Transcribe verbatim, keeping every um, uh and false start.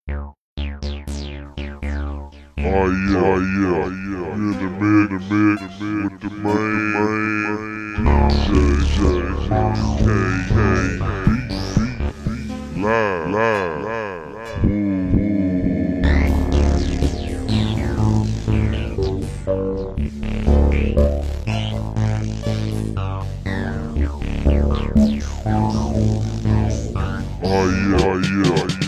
Oh yeah, oh yeah, oh yeah. In the mix, the mix, with the main, J, J, K, K, B, live, live, ooh. Oh yeah, oh yeah, oh yeah.